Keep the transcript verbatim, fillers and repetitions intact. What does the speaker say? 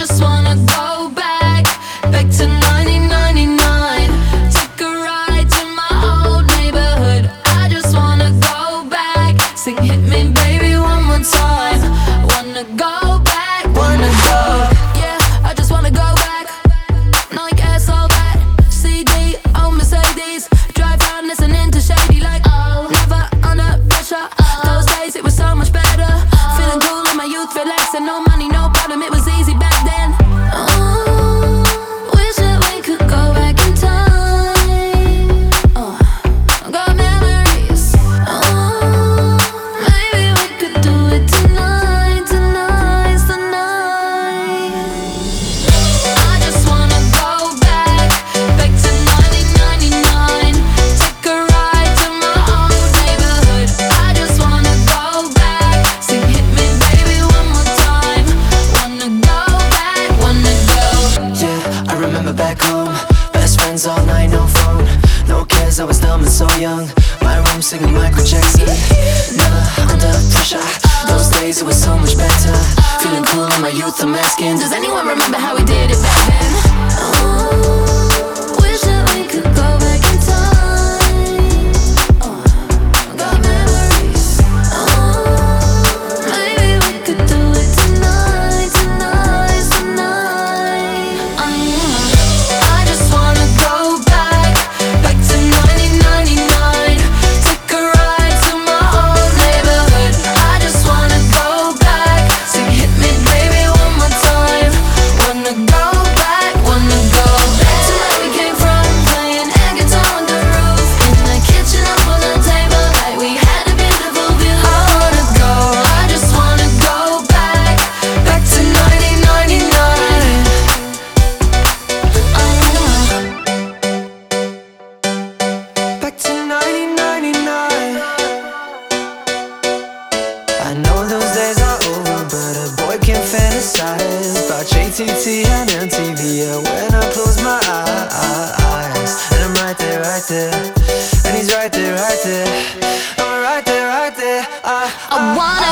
just wanna go back, back to nineteen ninety-nine. Take a ride to my old neighborhood. I just wanna go back. Sing hit me baby one more time. Wanna go back, wanna go. Yeah, I just wanna go back. No one cares so bad. C D, oh Mercedes. Drive around listening to Shady like oh. Never under pressure. Those days it was so much better. Feeling cool in my youth, relaxing. No money, no problem, it was easy back then. Oh, wish that we could go back in time. Oh, got memories. Oh, maybe we could do it tonight, tonight, tonight. I just wanna go back, back to nineteen ninety-nine. Take a ride to my old neighborhood. I just wanna go back. Sing hit me baby one more time. Wanna go back, wanna go. Yeah, I remember back home. Best friends all night, no phone, no cares, I was dumb and so young. My room singing Michael Jackson. Never under pressure. Those days it was so much better. Feeling cool in my youth, I'm asking, Does anyone remember how we did it back then? Oh, wish that we could go back in time. Oh, got memories. Oh, maybe we could do it tonight, tonight, tonight. Mm. I just wanna go back, back to nineteen ninety-nine. Take a ride to my old neighborhood. I just wanna go back. Sing hit me baby one more time. Wanna go back, wanna go back to where we came from, playing air guitar on the roof, in the kitchen up on the table, like we had a beautiful view. I wanna go, I just wanna go back, back to nineteen ninety-nine. back to nineteen ninety-nine. I know those days are over, but a boy can fantasize about J T T and M T V. Yeah, when I close my eyes, and I'm right there, right there, and he's right there, right there, I'm right there, right there. I, I wanna